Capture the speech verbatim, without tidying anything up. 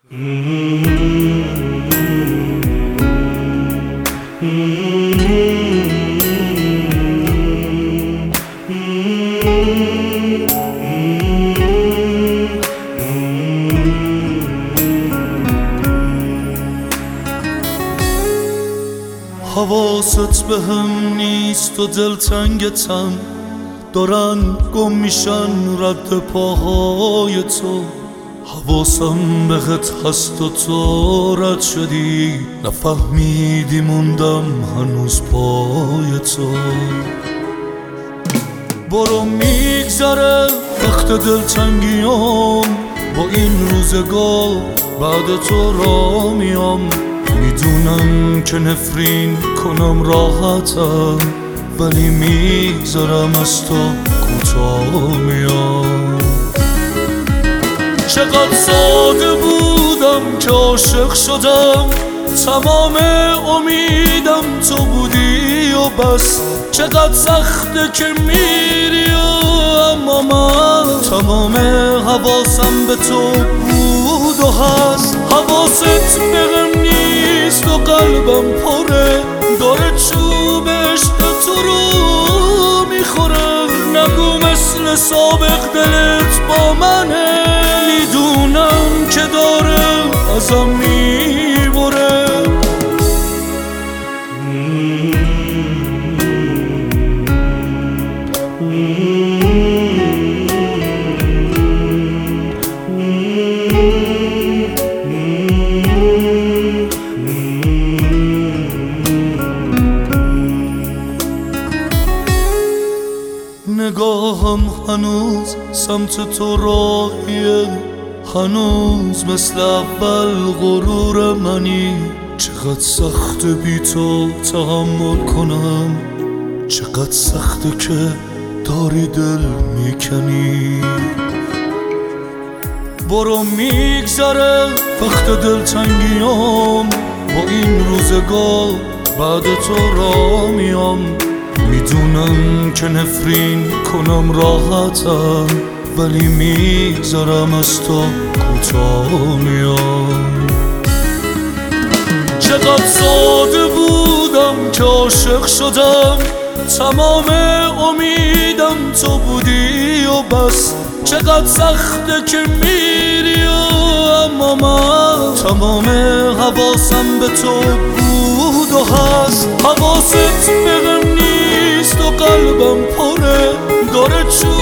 حواست به هم نیست و دلتنگتم، دارن گم میشن رد پاهای تو. حواسم بهت هست و تو رد شدی، نفهمیدی موندم هنوز پای تو. برو میگذره وقت دلتنگیام، با این روزگار بعد تو را میام. میدونم که نفرین کنم راحتم، ولی میگذارم از تو کوتاه میام. چقدر ساده بودم که عاشق شدم، تمام امیدم تو بودی و بس. چقدر سخته که میری و اما من تمام حواسم به تو بود و هست. حواست بهم نیست و قلبم پره، داره چوب عشق تو رو میخوره. نگو مثل سابق دلت با منه، میدونم که داره ازم میبره. نگاهم هنوز سمت تو راهیه، هنوز مثل اول غرور منی. چقدر سخت بی تو تحمل کنم، چقدر سخته که داری دل میکنی. برو میگذره وقت دلتنگیام، با این روزگار بعد تو را میام. میدونم که نفرین کنم راحتم، ولی میگذارم از تو کوتاه میام. چقدر ساده بودم که عاشق شدم، تمام امیدم تو بودی و بس. چقدر سخته که میری و اما من تمام حواسم به تو بود و هست. حواست بهم نیست و قلبم پره، داره چون